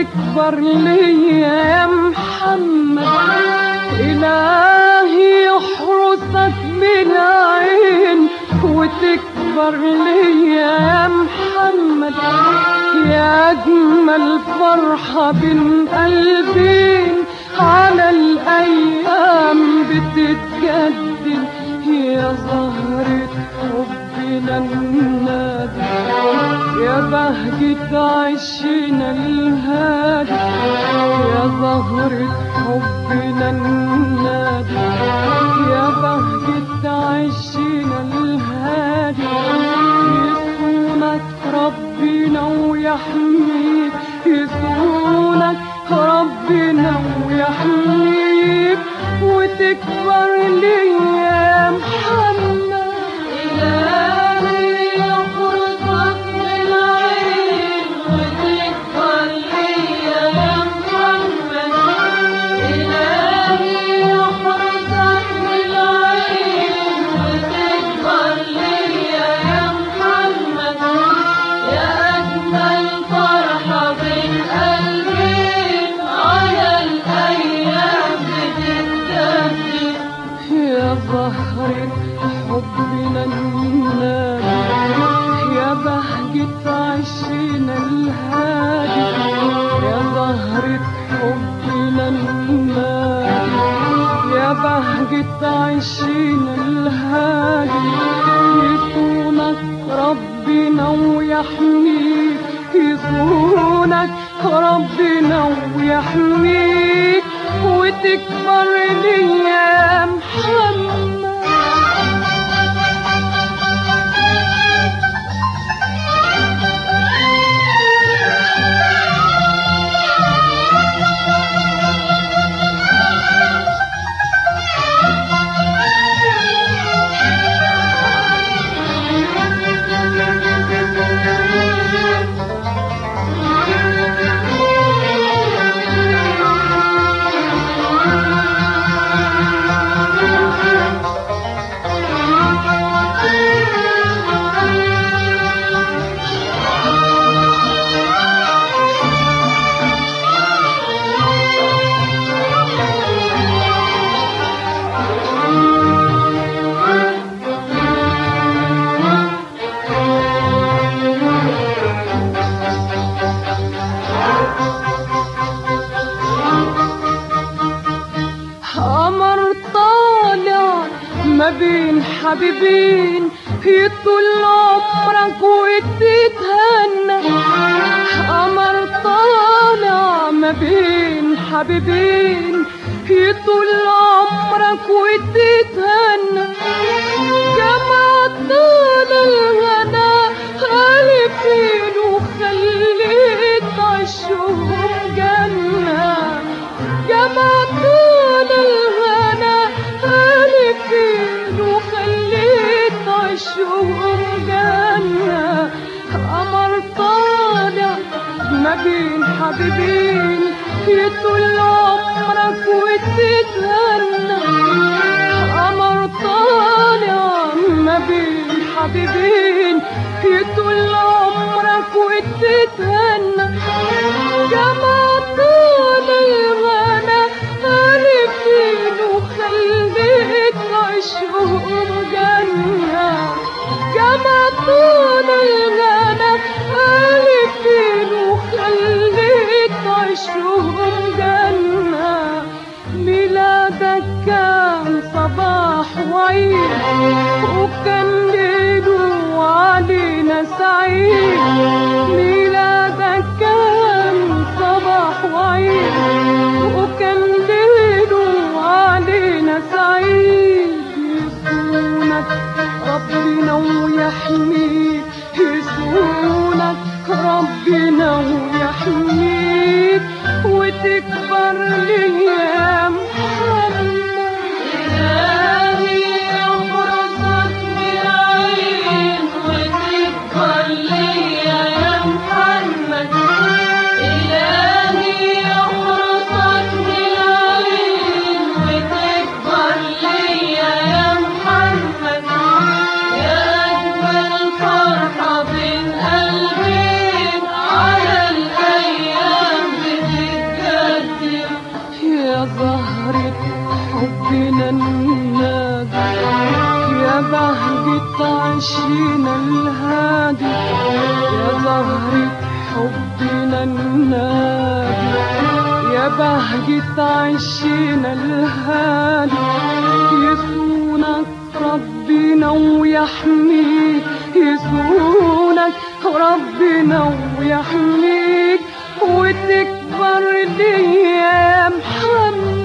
وتكبر ليا يا محمد. إلهي يحرسك بالعين وتكبر ليا يا محمد. يا أجمل فرحة بين قلبين على الأيام بتتجدد. يا زهرة حبنا النادي يا بهجة عشنا الهادي. يا زهرة حبنا النادي يا بهجة عشنا الهادي. يصونك ربنا ويحميك يصونك ربنا ويحميك وتكبر ليا يا محمد. إلهي يحرسك بالعين وتكبر ليا يا محمد. إلهي يحرسك بالعين وتكبر ليا يا محمد. يا أجمل فرحة بين قلبين على الأيام بتتجدد. يا زهرة حبنا النادي يا بهجة عشنا الهادي. يا زهرة حبنا النادي يا بهجة عشنا الهادي. يصونك ربنا ويحميك يصونك ربنا ويحميك وتكبر ليا يا محمد. قمر طالع ما بين حبيبين يطول عمرك وتتهنى. قمر طالع ما بين حبيبين يطول عمرك وتتهنى. جمع طول الغدا ألفين وخليت عشهم جنة. جمع طول الغدا ألفين وخليت عشهم جنة. قمر طالع ما بين حبيبين يطول عمرك وتتهنى. قمر طالع ما بين حبيبين يطول عمرك وتتهنى. جمع طول الغنى ألفين وخليت عشهم جنة. جمع طول الغنى ألفين وخليت عشهم جنة. ميلادك كان صباح وعيد وكان ليله علينا سعيد. ميلادك كان صباح وعيد وكان ليله علينا سعيد. يصونك ربنا ويحميك يصونك ربنا ويحميك وتكبر ليا يا محمد. إلهي يحرسك بالعين وتكبر ليا يا محمد. إلهي يحرسك بالعين وتكبر ليا يا محمد. يا أجمل عشينا الهادي يا زهرة حبنا النادي يا بهجة عشينا الهادي يصونك ربنا ويحميك يصونك ربنا ويحميك وتكبر لي يا محمد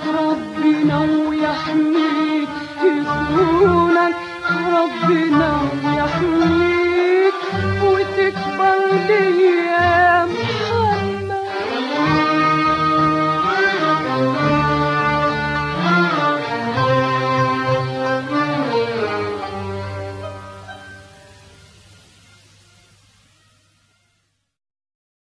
ربنا